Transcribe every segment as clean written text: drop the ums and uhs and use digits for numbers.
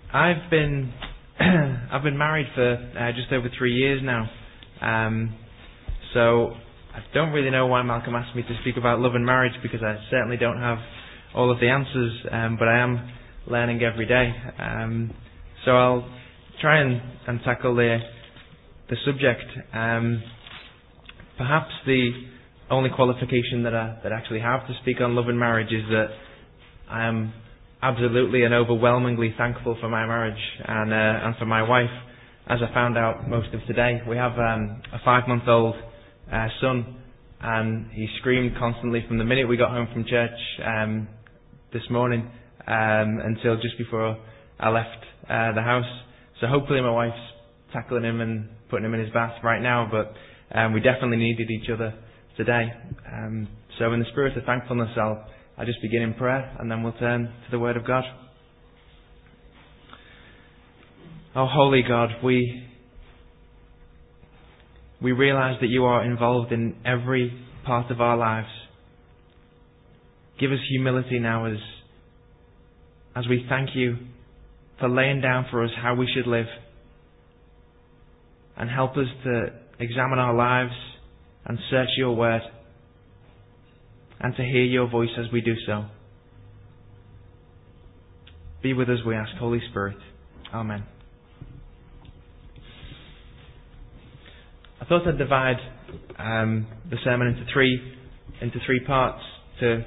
I've been I've been married for just over 3 years now. So I don't really know why Malcolm asked me to speak about love and marriage, because I certainly don't have all of the answers, but I am learning every day. So I'll try and tackle the subject. Perhaps the only qualification that I actually have to speak on love and marriage is that I am absolutely and overwhelmingly thankful for my marriage and for my wife. As I found out most of today, we have a 5-month-old son, and he screamed constantly from the minute we got home from church this morning until just before I left the house. So hopefully my wife's tackling him and putting him in his bath right now, but we definitely needed each other today. So in the spirit of thankfulness, I'll just begin in prayer, and then we'll turn to the Word of God. Oh, holy God, we realise that you are involved in every part of our lives. Give us humility now as we thank you for laying down for us how we should live, and help us to examine our lives and search your Word, and to hear your voice as we do so. Be with us, we ask, Holy Spirit. Amen. I thought I'd divide the sermon into three parts to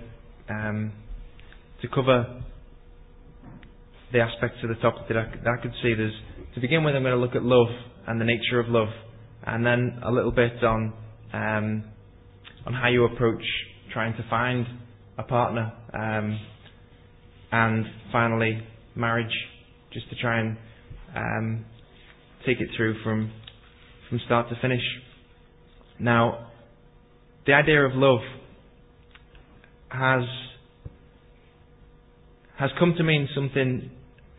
cover the aspects of the topic that I could see. To begin with, I'm going to look at love and the nature of love, and then a little bit on how you approach trying to find a partner, and finally marriage, just to try and take it through from start to finish. Now, the idea of love has come to mean something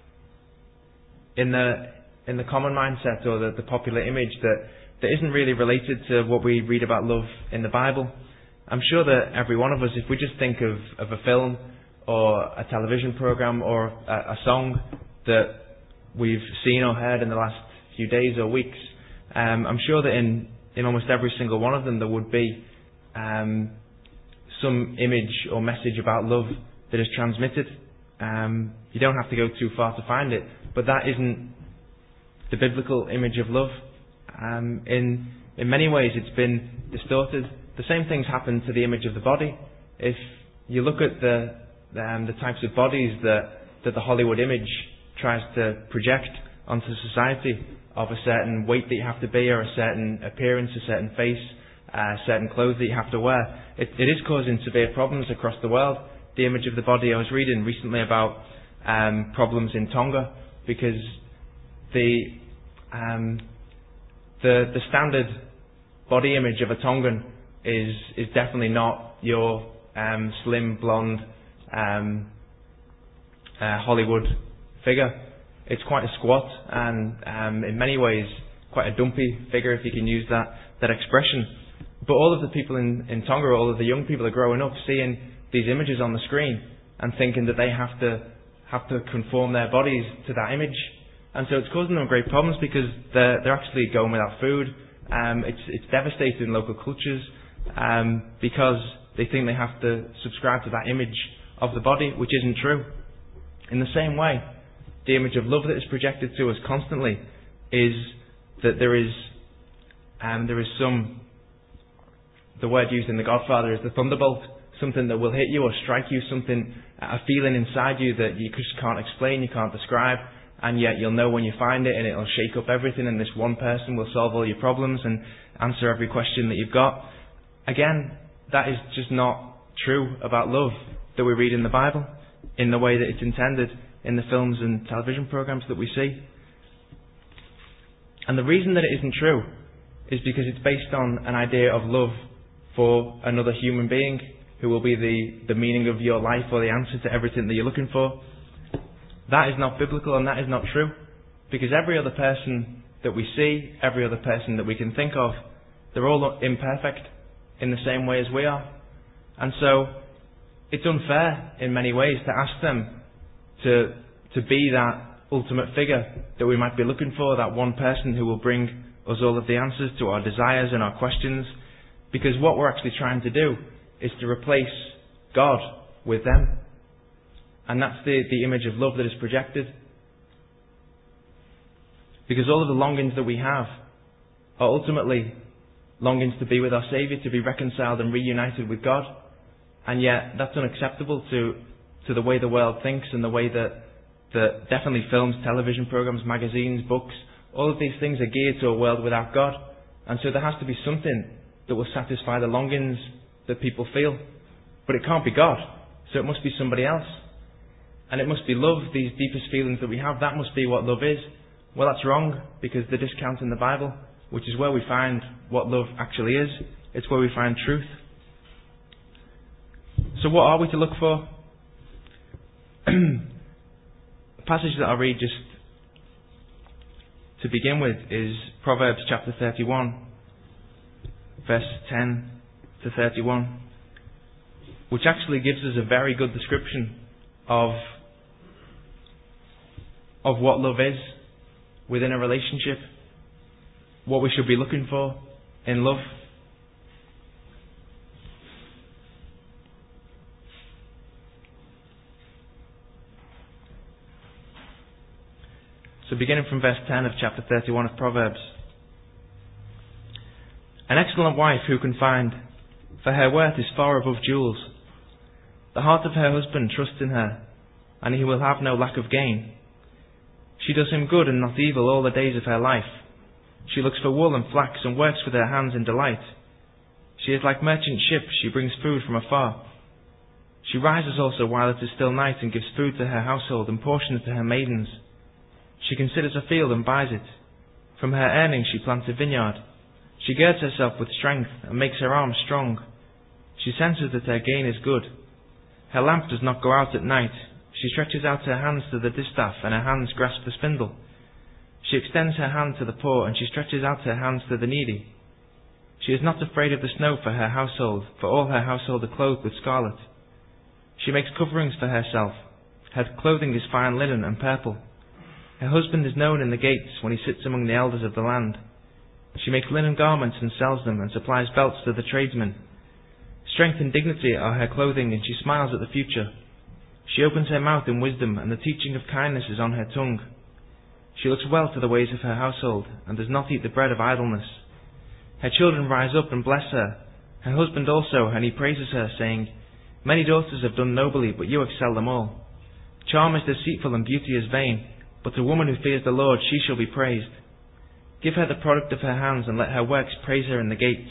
in the common mindset, or the popular image, that isn't really related to what we read about love in the Bible. I'm sure that every one of us, if we just think of a film or a television program or a song that we've seen or heard in the last few days or weeks, I'm sure that in almost every single one of them there would be some image or message about love that is transmitted. You don't have to go too far to find it, but that isn't the biblical image of love. In many ways it's been distorted. The same things happen to the image of the body. If you look at the types of bodies that the Hollywood image tries to project onto society, of a certain weight that you have to be, or a certain appearance, a certain face, certain clothes that you have to wear, it is causing severe problems across the world. The image of the body, I was reading recently about problems in Tonga, because the standard body image of a Tongan is definitely not your slim, blonde Hollywood figure. It's quite a squat and in many ways quite a dumpy figure, if you can use that expression. But all of the people in Tonga, all of the young people are growing up seeing these images on the screen and thinking that they have to conform their bodies to that image. And so it's causing them great problems, because they're actually going without food. It's devastating local cultures because they think they have to subscribe to that image of the body, which isn't true. In the same way, the image of love that is projected to us constantly is that there is the word used in The Godfather is the thunderbolt, something that will hit you or strike you, a feeling inside you that you just can't explain, you can't describe, and yet you'll know when you find it, and it'll shake up everything, and this one person will solve all your problems and answer every question that you've got. Again, that is just not true about love that we read in the Bible, in the way that it's intended in the films and television programs that we see. And the reason that it isn't true is because it's based on an idea of love for another human being who will be the meaning of your life, or the answer to everything that you're looking for. That is not biblical, and that is not true, because every other person that we see, every other person that we can think of, they're all imperfect in the same way as we are. And so it's unfair in many ways to ask them to be that ultimate figure that we might be looking for, that one person who will bring us all of the answers to our desires and our questions, because what we're actually trying to do is to replace God with them. And that's the image of love that is projected. Because all of the longings that we have are ultimately longings to be with our Saviour, to be reconciled and reunited with God. And yet that's unacceptable to the way the world thinks and the way that definitely films, television programs, magazines, books, all of these things are geared to a world without God. And so there has to be something that will satisfy the longings that people feel. But it can't be God, so it must be somebody else. And it must be love, these deepest feelings that we have, that must be what love is. Well, that's wrong, because they're discounting the Bible, which is where we find what love actually is. It's where we find truth. So what are we to look for? The passage that I'll read just to begin with is Proverbs chapter 31, verse 10 to 31, which actually gives us a very good description of what love is within a relationship, what we should be looking for in love. So beginning from verse 10 of chapter 31 of Proverbs. An excellent wife who can find, for her worth is far above jewels. The heart of her husband trusts in her, and he will have no lack of gain. She does him good and not evil all the days of her life. She looks for wool and flax and works with her hands in delight. She is like merchant ships, she brings food from afar. She rises also while it is still night and gives food to her household and portions to her maidens. She considers a field and buys it. From her earnings she plants a vineyard. She girds herself with strength and makes her arms strong. She senses that her gain is good. Her lamp does not go out at night. She stretches out her hands to the distaff, and her hands grasp the spindle. She extends her hand to the poor, and she stretches out her hands to the needy. She is not afraid of the snow for her household, for all her household are clothed with scarlet. She makes coverings for herself. Her clothing is fine linen and purple. Her husband is known in the gates when he sits among the elders of the land. She makes linen garments and sells them, and supplies belts to the tradesmen. Strength and dignity are her clothing, and she smiles at the future. She opens her mouth in wisdom, and the teaching of kindness is on her tongue. She looks well to the ways of her household, and does not eat the bread of idleness. Her children rise up and bless her, her husband also, and he praises her, saying, Many daughters have done nobly, but you excel them all. Charm is deceitful and beauty is vain, but a woman who fears the Lord, she shall be praised. Give her the product of her hands, and let her works praise her in the gates.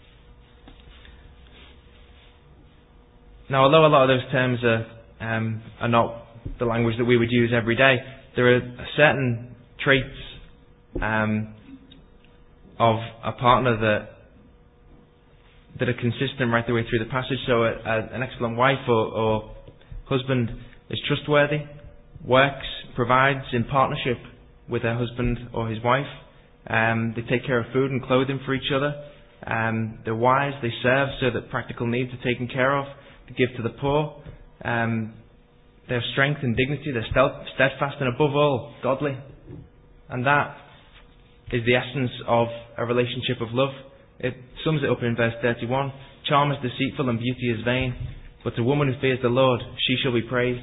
Now, although a lot of those terms are not the language that we would use every day, there are certain traits of a partner that are consistent right the way through the passage. So an excellent wife or husband is trustworthy, works, provides in partnership with her husband or his wife. They take care of food and clothing for each other. They're wise, they serve so that practical needs are taken care of. They give to the poor. They have strength and dignity. They're steadfast and above all, godly. And that is the essence of a relationship of love. It sums it up in verse 31. Charm is deceitful and beauty is vain, but a woman who fears the Lord, she shall be praised.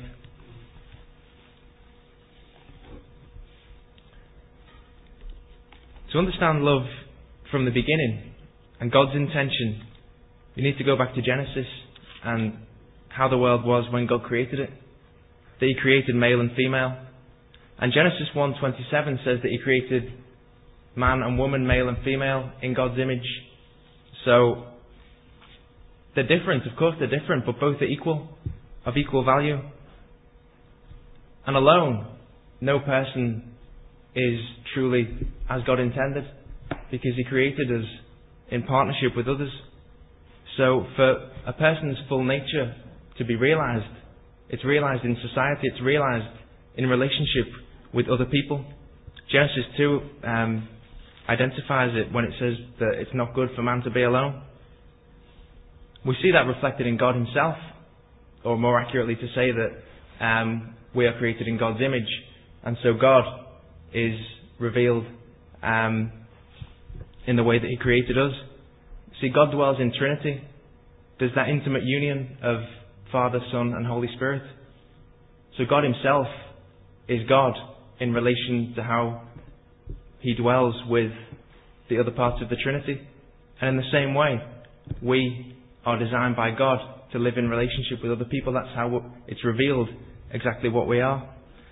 To understand love from the beginning and God's intention, you need to go back to Genesis and how the world was when God created it. That He created male and female. And Genesis 1:27 says that He created man and woman, male and female, in God's image. So, they're different, of course they're different, but both are equal, of equal value. And alone, no person is truly as God intended, because He created us in partnership with others. So, for a person's full nature to be realised, it's realised in society, it's realised in relationship with other people. Genesis 2 identifies it when it says that it's not good for man to be alone. We see that reflected in God Himself, or more accurately to say that we are created in God's image, And so God is revealed in the way that He created us. See, God dwells in Trinity. There's that intimate union of Father, Son and Holy Spirit. So God Himself is God in relation to how He dwells with the other parts of the Trinity. And in the same way, we are designed by God to live in relationship with other people. That's how it's revealed exactly what we are.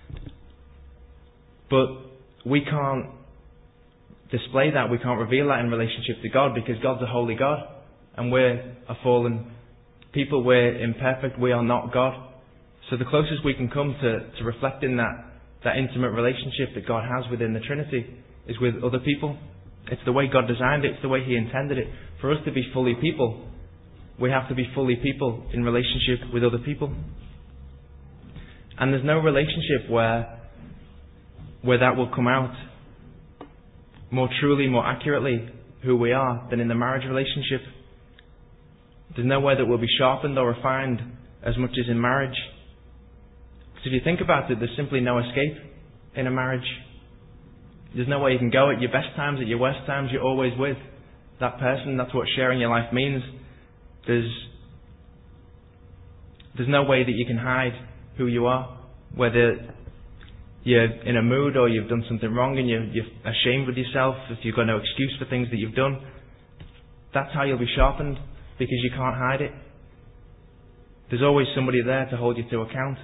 But we can't display that, we can't reveal that in relationship to God, because God's a holy God and we're a fallen people, we're imperfect, we are not God. So the closest we can come to reflecting that intimate relationship that God has within the Trinity is with other people. It's the way God designed it, it's the way He intended it. For us to be fully people, we have to be fully people in relationship with other people. And there's no relationship where that will come out more truly, more accurately who we are than in the marriage relationship. There's nowhere that will be sharpened or refined as much as in marriage. Because if you think about it, there's simply no escape in a marriage. There's no way you can go. At your best times, at your worst times, you're always with that person. That's what sharing your life means. There's no way that you can hide who you are, whether you're in a mood or you've done something wrong and you're ashamed with yourself, if you've got no excuse for things that you've done. That's how you'll be sharpened, because you can't hide it. There's always somebody there to hold you to account.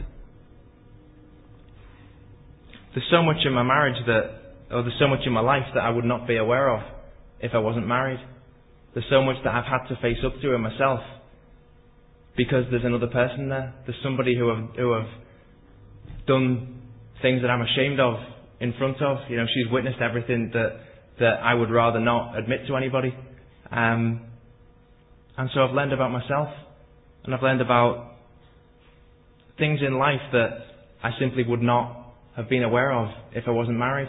There's so much in my marriage there's so much in my life that I would not be aware of if I wasn't married. There's so much that I've had to face up to in myself because there's another person there. There's somebody who have done things that I'm ashamed of in front of. You know, she's witnessed everything that I would rather not admit to anybody. And so I've learned about myself, and I've learned about things in life that I simply would not have been aware of if I wasn't married.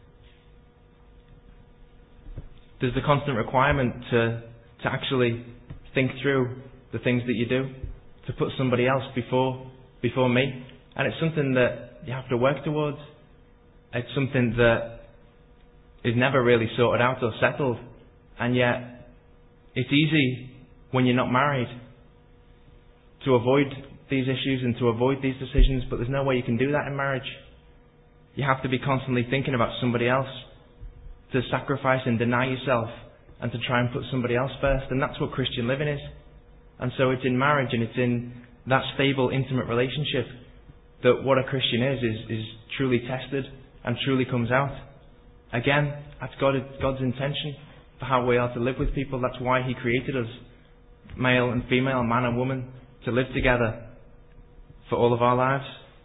There's the constant requirement to actually think through the things that you do, to put somebody else before me. And it's something that you have to work towards. It's something that is never really sorted out or settled. And yet, it's easy when you're not married to avoid these issues and to avoid these decisions, but there's no way you can do that in marriage. You have to be constantly thinking about somebody else, to sacrifice and deny yourself and to try and put somebody else first. And that's what Christian living is. And so it's in marriage and it's in that stable, intimate relationship that what a Christian is truly tested and truly comes out. Again, that's God's intention for how we are to live with people. That's why He created us, male and female, man and woman, to live together for all of our lives.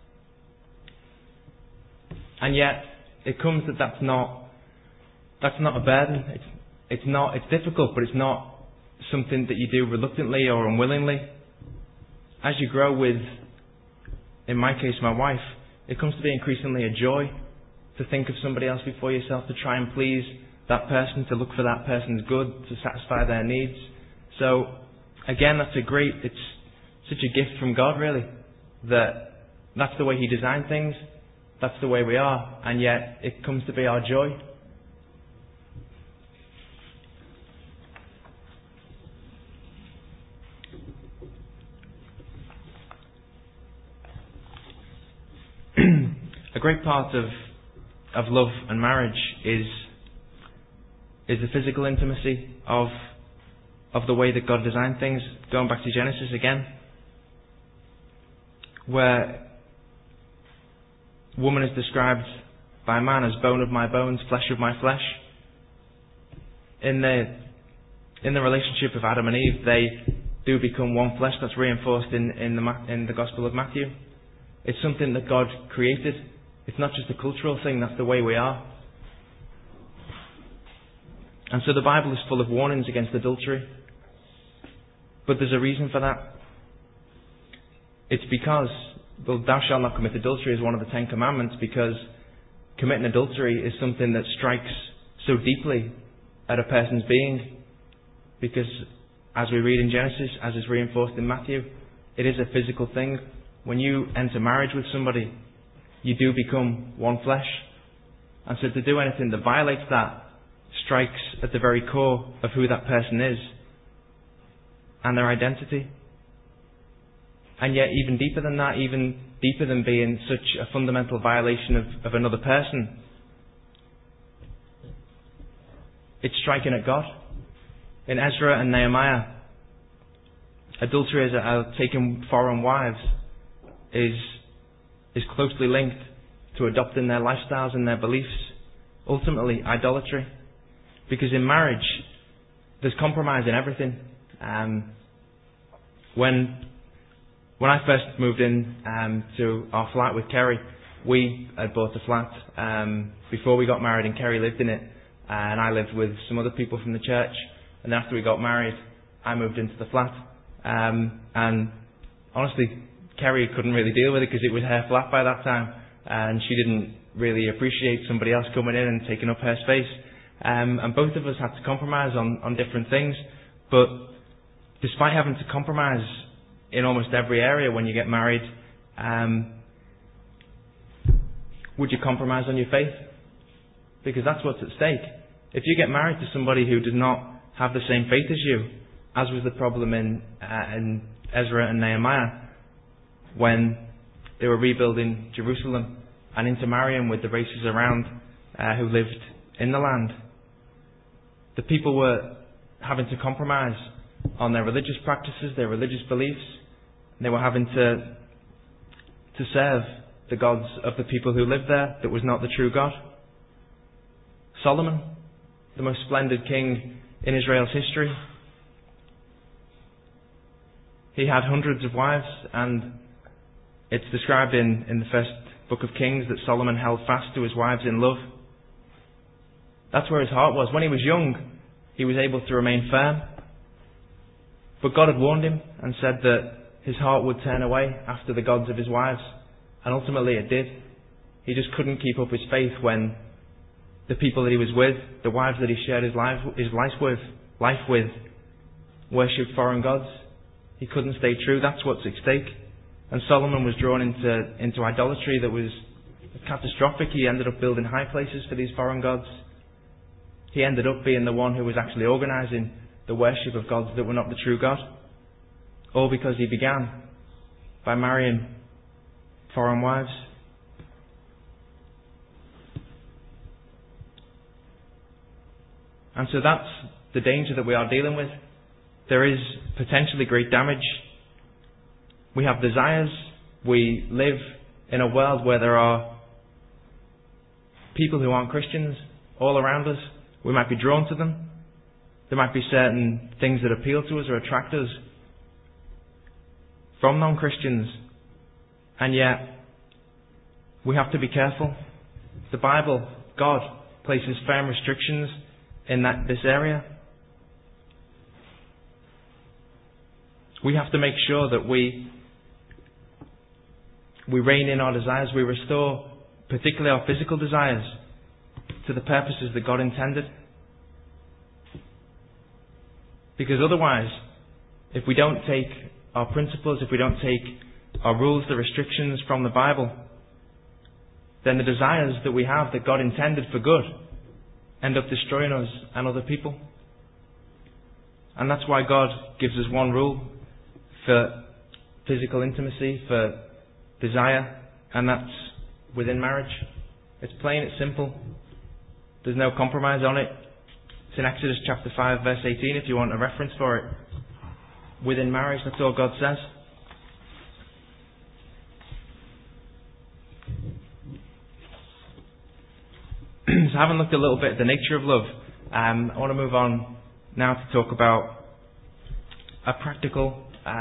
And yet, it comes that that's not a burden. It's difficult, but it's not something that you do reluctantly or unwillingly. As you grow with, in my case, my wife, it comes to be increasingly a joy to think of somebody else before yourself, to try and please that person, to look for that person's good, to satisfy their needs. So, again, it's such a gift from God, really, that's the way He designed things, that's the way we are, and yet it comes to be our joy. A great part of love and marriage is the physical intimacy of the way that God designed things. Going back to Genesis again, where woman is described by man as bone of my bones, flesh of my flesh. In the relationship of Adam and Eve, they do become one flesh. That's reinforced in the Gospel of Matthew. It's something that God created. It's not just a cultural thing, that's the way we are. And so the Bible is full of warnings against adultery. But there's a reason for that. It's because, thou shalt not commit adultery is one of the 10 Commandments, because committing adultery is something that strikes so deeply at a person's being. Because, as we read in Genesis, as is reinforced in Matthew, it is a physical thing. When you enter marriage with somebody, you do become one flesh. And so to do anything that violates that strikes at the very core of who that person is and their identity. And yet even deeper than that, even deeper than being such a fundamental violation of another person, it's striking at God. In Ezra and Nehemiah, adulterers are taking foreign wives is closely linked to adopting their lifestyles and their beliefs. Ultimately, idolatry. Because in marriage, there's compromise in everything. When I first moved in to our flat with Kerry, we had bought a flat before we got married, and Kerry lived in it, and I lived with some other people from the church. And then after we got married, I moved into the flat. And honestly, Kerry couldn't really deal with it because it was her flat by that time, and she didn't really appreciate somebody else coming in and taking up her space. And both of us had to compromise on different things. But despite having to compromise in almost every area when you get married, would you compromise on your faith? Because that's what's at stake. If you get married to somebody who does not have the same faith as you, as was the problem in Ezra and Nehemiah when they were rebuilding Jerusalem, and intermarrying with the races around who lived in the land, the people were having to compromise on their religious practices, their religious beliefs, and they were having to serve the gods of the people who lived there that was not the true God. Solomon, the most splendid king in Israel's history, he had hundreds of wives, and it's described in the first book of Kings that Solomon held fast to his wives in love. That's where his heart was. When he was young, he was able to remain firm. But God had warned him and said that his heart would turn away after the gods of his wives. And ultimately it did. He just couldn't keep up his faith when the people that he was with, the wives that he shared his life with, worshipped foreign gods. He couldn't stay true. That's what's at stake. And Solomon was drawn into idolatry that was catastrophic. He ended up building high places for these foreign gods. He ended up being the one who was actually organising the worship of gods that were not the true God. All because he began by marrying foreign wives. And so that's the danger that we are dealing with. There is potentially great damage. We have desires. We live in a world where there are people who aren't Christians all around us. We might be drawn to them. There might be certain things that appeal to us or attract us from non-Christians. And yet, we have to be careful. The Bible, God, places firm restrictions in this area. We have to make sure that we rein in our desires. We restore, particularly our physical desires, to the purposes that God intended. Because otherwise, if we don't take our principles, if we don't take our rules, the restrictions from the Bible, then the desires that we have that God intended for good end up destroying us and other people. And that's why God gives us one rule for physical intimacy, for desire, and that's within marriage. It's plain, it's simple. There's no compromise on it. It's in Exodus chapter 5 verse 18 if you want a reference for it. Within marriage, that's all God says. So having looked a little bit at the nature of love, I want to move on now to talk about a practical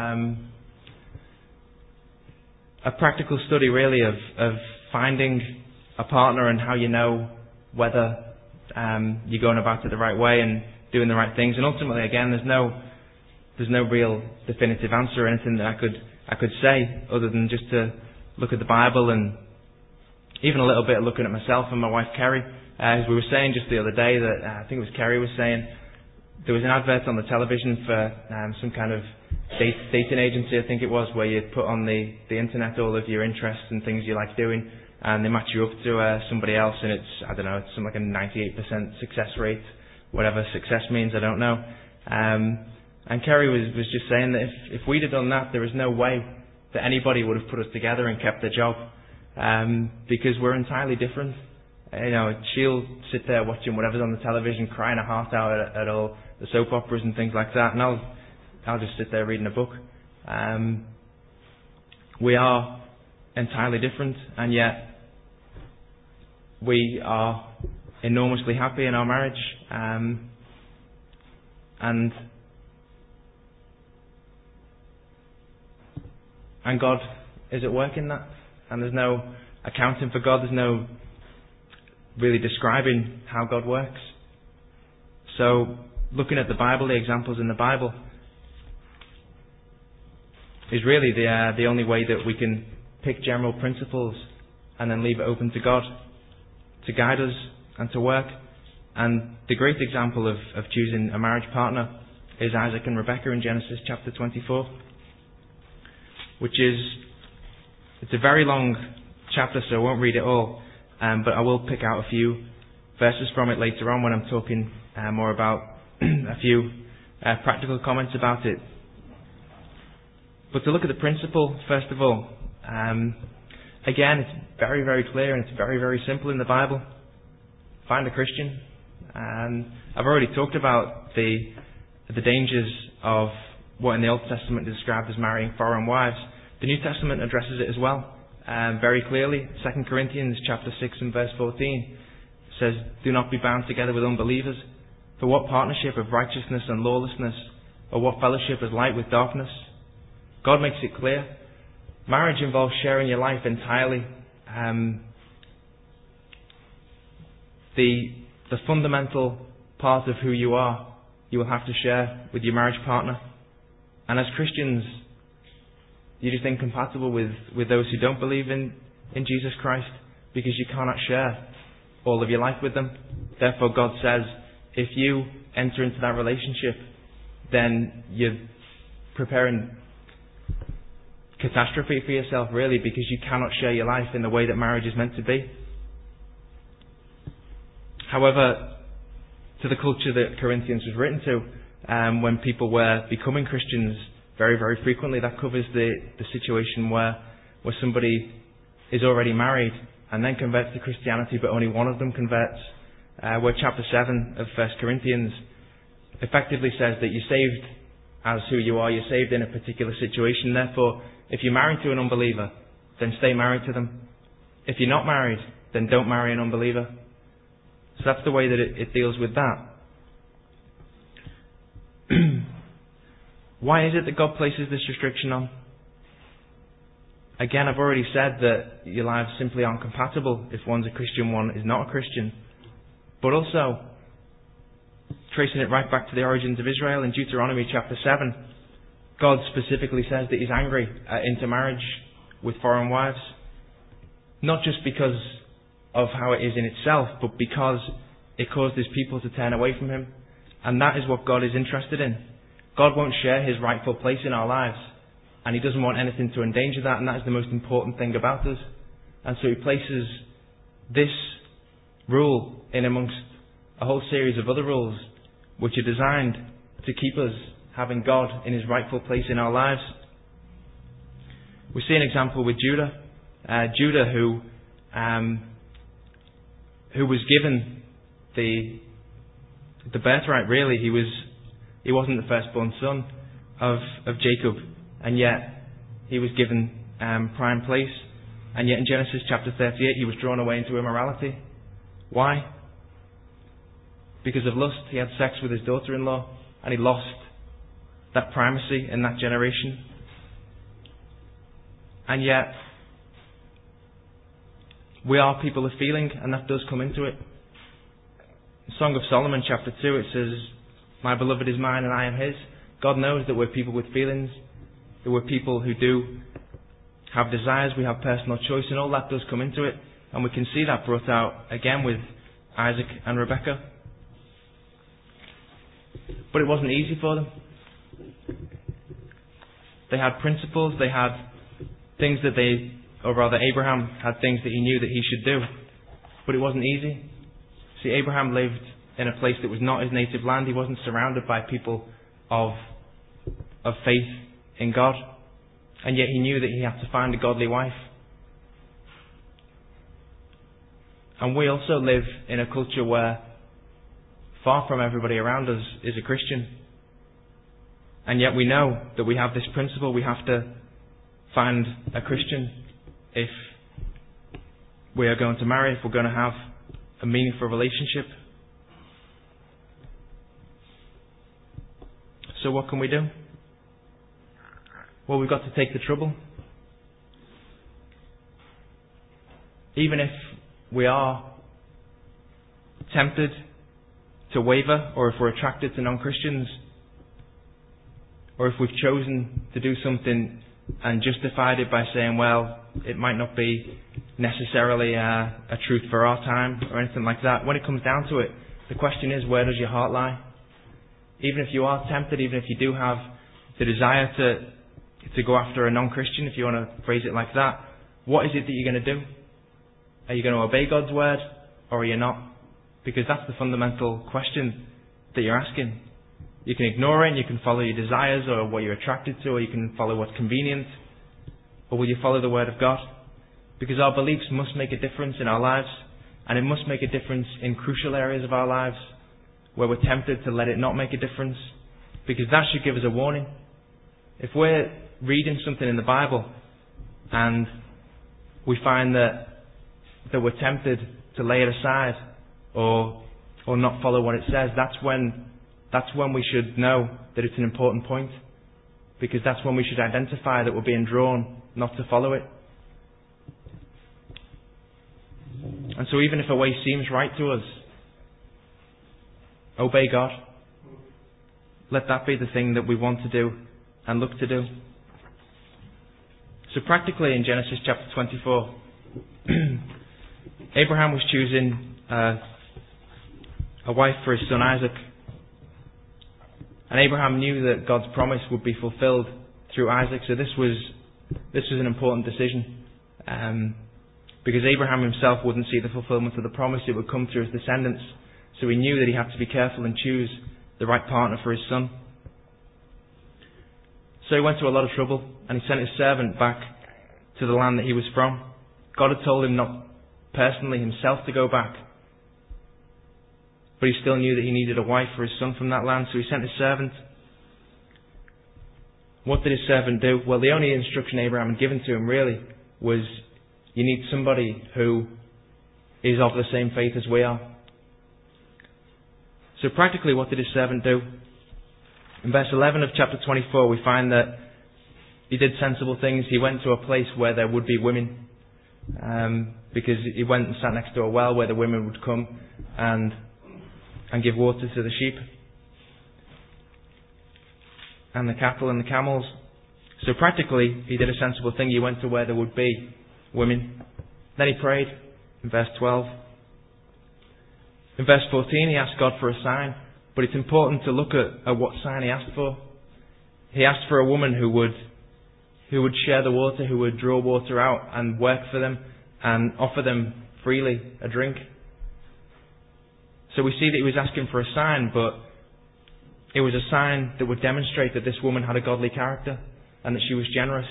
study really of finding a partner and how you know whether you're going about it the right way and doing the right things. And ultimately, again, there's no real definitive answer or anything that I could say other than just to look at the Bible and even a little bit of looking at myself and my wife Kerry. As we were saying just the other day that I think it was Kerry was saying there was an advert on the television for some kind of dating agency, I think it was, where you'd put on the internet all of your interests and things you like doing, and they match you up to somebody else, and it's, I don't know, it's something like a 98% success rate, whatever success means, I don't know. And Kerry was just saying that if we'd have done that, there is no way that anybody would have put us together and kept the job, because we're entirely different. She'll sit there watching whatever's on the television, crying her heart out at all the soap operas and things like that, and I'll just sit there reading a book. We are entirely different, and yet we are enormously happy in our marriage, and God is at work in that, and there's no accounting for God, there's no really describing how God works. So looking at the Bible, the examples in the Bible, is really the only way that we can pick general principles and then leave it open to God to guide us and to work. And the great example of choosing a marriage partner is Isaac and Rebecca in Genesis chapter 24, which it's a very long chapter, so I won't read it all, but I will pick out a few verses from it later on when I'm talking more about a few practical comments about it. But to look at the principle, first of all, again, it's very, very clear and it's very, very simple in the Bible. Find a Christian. I've already talked about the dangers of what in the Old Testament is described as marrying foreign wives. The New Testament addresses it as well, very clearly. 2 Corinthians chapter 6 and verse 14 says, "Do not be bound together with unbelievers. For what partnership of righteousness and lawlessness, or what fellowship is light with darkness?" God makes it clear. Marriage involves sharing your life entirely. The fundamental part of who you are, you will have to share with your marriage partner. And as Christians, you're just incompatible with those who don't believe in Jesus Christ, because you cannot share all of your life with them. Therefore, God says, if you enter into that relationship, then you're preparing catastrophe for yourself, really, because you cannot share your life in the way that marriage is meant to be. However, to the culture that Corinthians was written to, when people were becoming Christians very, very frequently, that covers the situation where somebody is already married and then converts to Christianity, but only one of them converts. Where chapter 7 of 1 Corinthians effectively says that you're saved as who you are, you're saved in a particular situation. Therefore, if you're married to an unbeliever, then stay married to them. If you're not married, then don't marry an unbeliever. So that's the way that it deals with that. Why is it that God places this restriction on? Again, I've already said that your lives simply aren't compatible if one's a Christian, one is not a Christian. But also, tracing it right back to the origins of Israel in Deuteronomy chapter 7, God specifically says that He's angry at intermarriage with foreign wives. Not just because of how it is in itself, but because it caused His people to turn away from Him. And that is what God is interested in. God won't share His rightful place in our lives, and He doesn't want anything to endanger that, and that is the most important thing about us. And so He places this rule in amongst a whole series of other rules which are designed to keep us having God in His rightful place in our lives. We see an example with Judah. Judah, who was given the birthright, really. He wasn't the firstborn son of Jacob, and yet he was given prime place. And yet in Genesis chapter 38 he was drawn away into immorality. Why? Because of lust. He had sex with his daughter-in-law, and he lost that primacy in that generation. And yet we are people of feeling, and that does come into it. In Song of Solomon chapter 2 it says, "My beloved is mine and I am his." God knows that we're people with feelings, that we're people who do have desires, we have personal choice, and all that does come into it. And we can see that brought out again with Isaac and Rebecca. But it wasn't easy for them. They had principles, they had things that Abraham had things that he knew that he should do. But it wasn't easy. See, Abraham lived in a place that was not his native land. He wasn't surrounded by people of faith in God. And yet he knew that he had to find a godly wife. And we also live in a culture where far from everybody around us is a Christian. And yet we know that we have this principle. We have to find a Christian if we are going to marry, if we're going to have a meaningful relationship. So what can we do? Well, we've got to take the trouble. Even if we are tempted to waver, or if we're attracted to non-Christians, or if we've chosen to do something and justified it by saying, well, it might not be necessarily a truth for our time or anything like that. When it comes down to it, the question is, where does your heart lie? Even if you are tempted, even if you do have the desire to go after a non-Christian, if you want to phrase it like that, what is it that you're going to do? Are you going to obey God's word, or are you not? Because that's the fundamental question that you're asking. You can ignore it and you can follow your desires or what you're attracted to, or you can follow what's convenient. Or will you follow the word of God? Because our beliefs must make a difference in our lives, and it must make a difference in crucial areas of our lives where we're tempted to let it not make a difference, because that should give us a warning. If we're reading something in the Bible and we find that we're tempted to lay it aside or not follow what it says, that's when we should know that it's an important point, because that's when we should identify that we're being drawn not to follow it. And so even if a way seems right to us, obey God. Let that be the thing that we want to do and look to do. So practically in Genesis chapter 24, Abraham was choosing a wife for his son Isaac. And Abraham knew that God's promise would be fulfilled through Isaac, so this was an important decision. Because Abraham himself wouldn't see the fulfillment of the promise, it would come through his descendants. So he knew that he had to be careful and choose the right partner for his son. So he went to a lot of trouble, and he sent his servant back to the land that he was from. God had told him not personally himself to go back, but he still knew that he needed a wife for his son from that land, so he sent his servant. What did his servant do? Well, the only instruction Abraham had given to him really was, you need somebody who is of the same faith as we are. So practically, what did his servant do? In verse 11 of chapter 24, we find that he did sensible things. He went to a place where there would be women, because he went and sat next to a well where the women would come and give water to the sheep and the cattle and the camels. So practically, he did a sensible thing. He went to where there would be women. Then he prayed in verse 12. In verse 14, he asked God for a sign, but it's important to look at what sign he asked for. He asked for a woman who would share the water, who would draw water out and work for them and offer them freely a drink. So we see that he was asking for a sign, but it was a sign that would demonstrate that this woman had a godly character and that she was generous.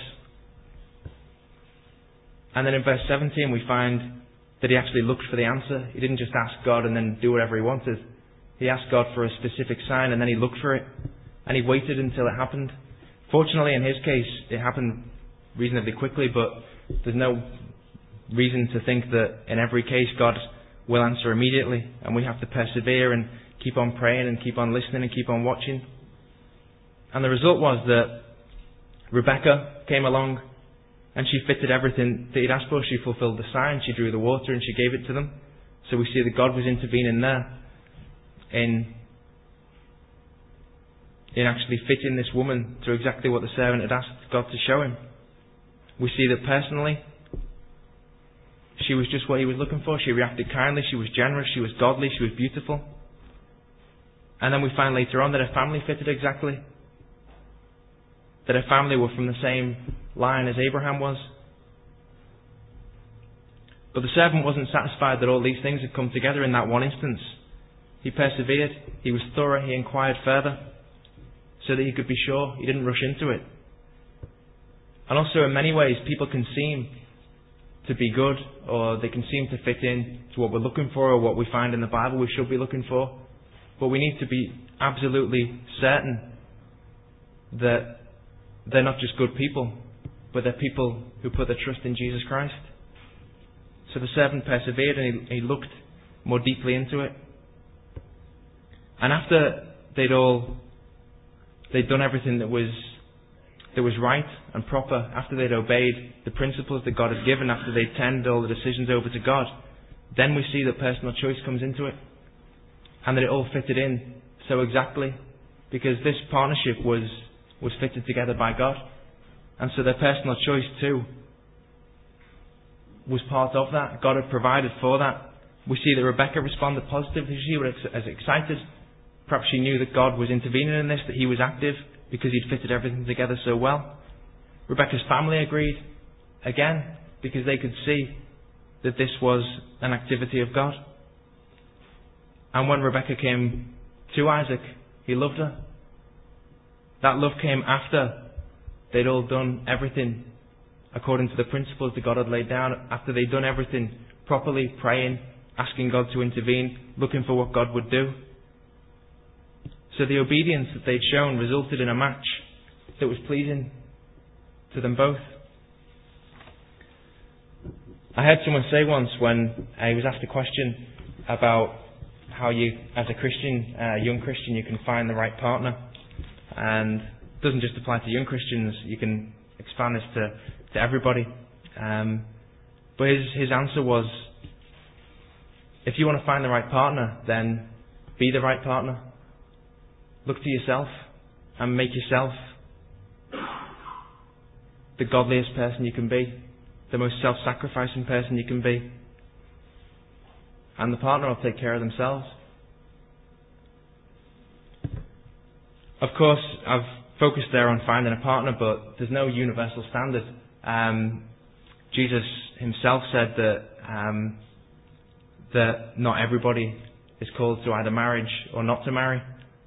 And then in verse 17 we find that he actually looked for the answer. He didn't just ask God and then do whatever he wanted. He asked God for a specific sign and then he looked for it. And he waited until it happened. Fortunately, in his case, it happened reasonably quickly, but there's no reason to think that in every case God will answer immediately. And we have to persevere and keep on praying and keep on listening and keep on watching. And the result was that Rebecca came along and she fitted everything that he'd asked for. She fulfilled the sign, she drew the water and she gave it to them. So we see that God was intervening there in actually fitting this woman to exactly what the servant had asked God to show him. We see that personally, she was just what he was looking for. She reacted kindly, she was generous, she was godly, she was beautiful. And then we find later on that her family fitted exactly. That her family were from the same line as Abraham was. But the servant wasn't satisfied that all these things had come together in that one instance. He persevered, he was thorough, he inquired further, so that he could be sure. He didn't rush into it. And also in many ways, people can seem to be good, or they can seem to fit in to what we're looking for, or what we find in the Bible we should be looking for. But we need to be absolutely certain that they're not just good people, but they're people who put their trust in Jesus Christ. So the servant persevered, and he looked more deeply into it. And after they'd done everything that was right and proper, after they'd obeyed the principles that God had given, after they'd turned all the decisions over to God, then we see that personal choice comes into it, and that it all fitted in so exactly, because this partnership was fitted together by God. And so their personal choice too was part of that. God had provided for that. We see that Rebecca responded positively. She was as excited. Perhaps she knew that God was intervening in this, that He was active, because He'd fitted everything together so well. Rebecca's family agreed, again, because they could see that this was an activity of God. And when Rebecca came to Isaac, he loved her. That love came after they'd all done everything according to the principles that God had laid down, after they'd done everything properly, praying, asking God to intervene, looking for what God would do. So the obedience that they'd shown resulted in a match that was pleasing to them both. I heard someone say once, when I was asked a question about how you, as a Christian, young Christian, you can find the right partner. And it doesn't just apply to young Christians, you can expand this to everybody. But his answer was, if you want to find the right partner, then be the right partner. Look to yourself and make yourself the godliest person you can be, the most self-sacrificing person you can be. And the partner will take care of themselves. Of course, I've focused there on finding a partner, but there's no universal standard. Jesus Himself said that not everybody is called to either marriage or not to marry.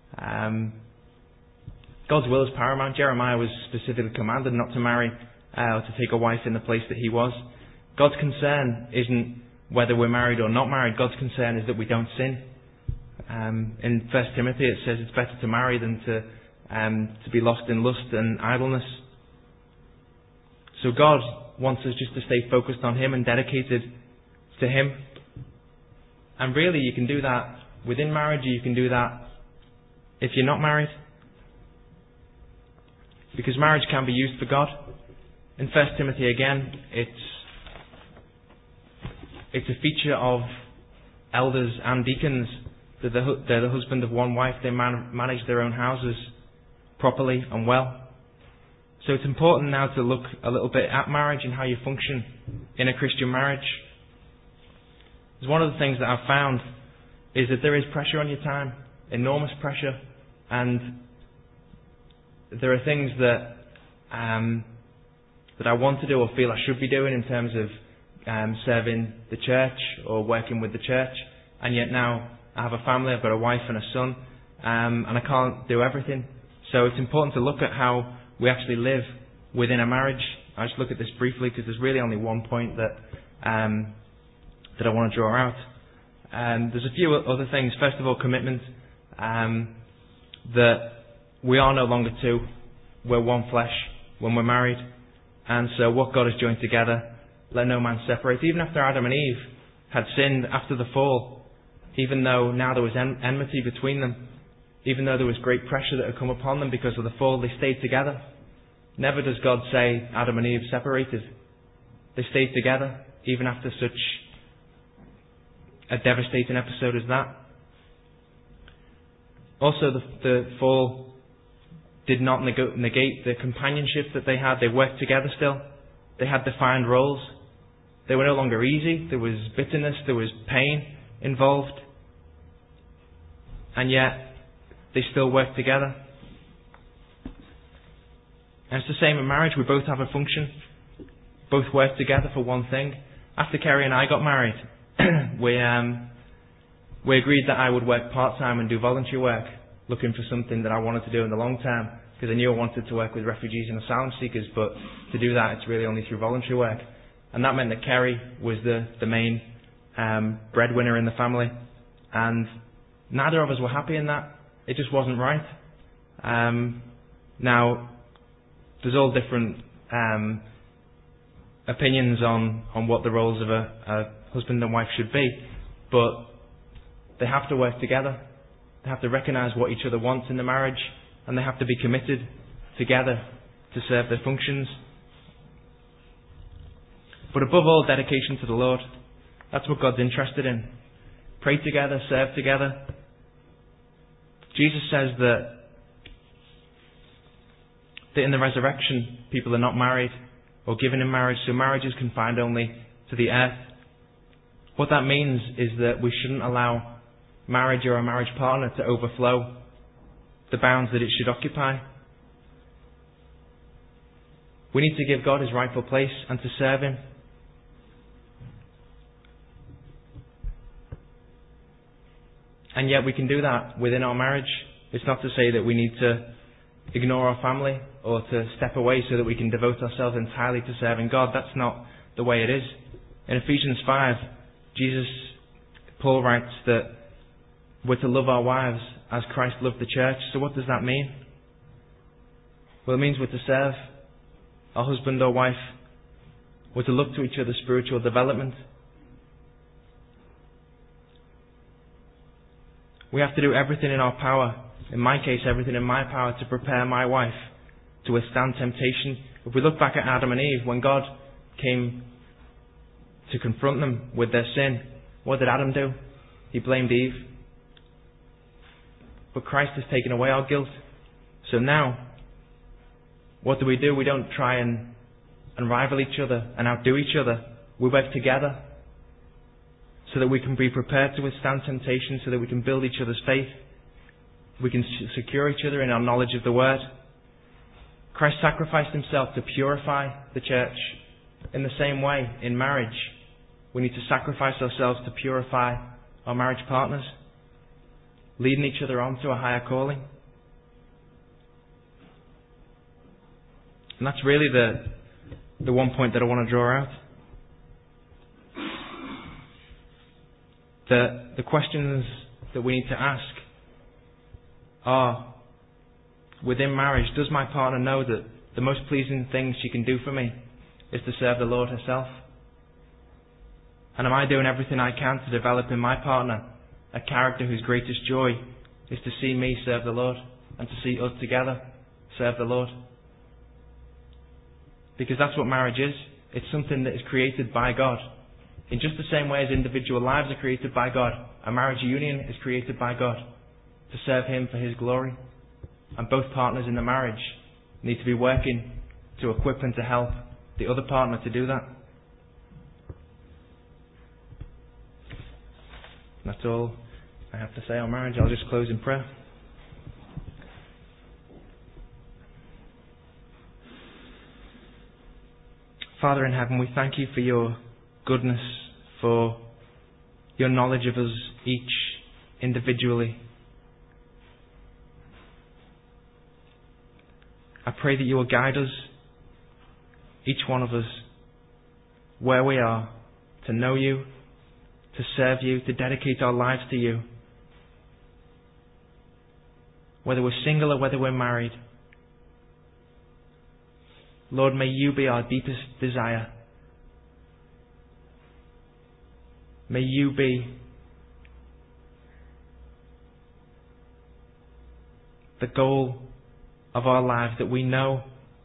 God's will is paramount. Jeremiah was specifically commanded not to marry or to take a wife in the place that he was. God's concern isn't whether we're married or not married. God's concern is that we don't sin. In 1 Timothy it says it's better to marry than to be lost in lust and idleness. So God wants us just to stay focused on Him and dedicated to Him. And really you can do that within marriage, or you can do that if you're not married. Because marriage can be used for God. In 1 Timothy again, it's a feature of elders and deacons that they're the husband of one wife. They manage their own houses properly and well. So it's important now to look a little bit at marriage and how you function in a Christian marriage. Because one of the things that I've found is that there is pressure on your time, enormous pressure, and there are things that I want to do or feel I should be doing in terms of serving the church or working with the church, and yet now I have a family, I've got a wife and a son, and I can't do everything. So it's important to look at how we actually live within a marriage. I'll just look at this briefly because there's really only one point that I want to draw out. There's a few other things. First of all, commitment. That we are no longer two. We're one flesh when we're married. And so what God has joined together, let no man separate. Even after Adam and Eve had sinned after the fall, even though now there was enmity between them, even though there was great pressure that had come upon them because of the fall, they stayed together. Never does God say Adam and Eve separated. They stayed together, even after such a devastating episode as that. Also, the fall did not negate the companionship that they had. They worked together still. They had defined roles. They were no longer easy. There was bitterness. There was pain involved. And yet, they still work together. And it's the same in marriage. We both have a function. Both work together for one thing. After Kerry and I got married, we agreed that I would work part-time and do voluntary work, looking for something that I wanted to do in the long term, because I knew I wanted to work with refugees and asylum seekers, but to do that it's really only through voluntary work. And that meant that Kerry was the main breadwinner in the family, and neither of us were happy in that. It just wasn't right. Now, there's all different opinions on what the roles of a husband and wife should be, but they have to work together. They have to recognise what each other wants in the marriage, and they have to be committed together to serve their functions. But above all, dedication to the Lord. That's what God's interested in. Pray together, serve together. Jesus says that in the resurrection, people are not married or given in marriage, so marriage is confined only to the earth. What that means is that we shouldn't allow marriage or a marriage partner to overflow the bounds that it should occupy. We need to give God His rightful place and to serve Him. And yet we can do that within our marriage. It's not to say that we need to ignore our family or to step away so that we can devote ourselves entirely to serving God. That's not the way it is. In Ephesians 5, Paul writes that we're to love our wives as Christ loved the church. So what does that mean? Well, it means we're to serve our husband or wife. We're to look to each other's spiritual development. We have to do everything in our power, in my case, everything in my power, to prepare my wife to withstand temptation. If we look back at Adam and Eve, when God came to confront them with their sin, what did Adam do? He blamed Eve. But Christ has taken away our guilt. So now, what do? We don't try and rival each other and outdo each other. We work together so that we can be prepared to withstand temptation, so that we can build each other's faith. We can secure each other in our knowledge of the Word. Christ sacrificed Himself to purify the church. In the same way, in marriage, we need to sacrifice ourselves to purify our marriage partners, leading each other on to a higher calling. And that's really the one point that I want to draw out. The questions that we need to ask are, within marriage, does my partner know that the most pleasing thing she can do for me is to serve the Lord herself? And am I doing everything I can to develop in my partner a character whose greatest joy is to see me serve the Lord and to see us together serve the Lord? Because that's what marriage is. It's something that is created by God. In just the same way as individual lives are created by God, a marriage union is created by God to serve Him for His glory. And both partners in the marriage need to be working to equip and to help the other partner to do that. That's all I have to say on marriage. I'll just close in prayer. Father in heaven, we thank You for Your goodness, for Your knowledge of us each individually. I pray that You will guide us, each one of us, where we are, to know You, to serve You, to dedicate our lives to You. Whether we're single or whether we're married. Lord, may You be our deepest desire. May You be the goal of our lives, that we know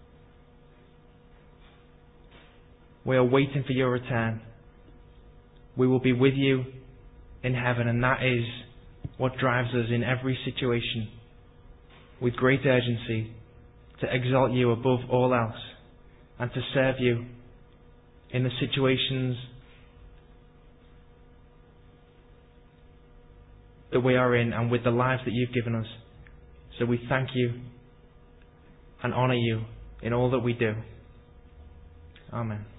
we are waiting for Your return. We will be with You in heaven, and that is what drives us in every situation with great urgency to exalt You above all else and to serve You in the situations that we are in and with the lives that You've given us. So we thank you and honour you in all that we do. Amen.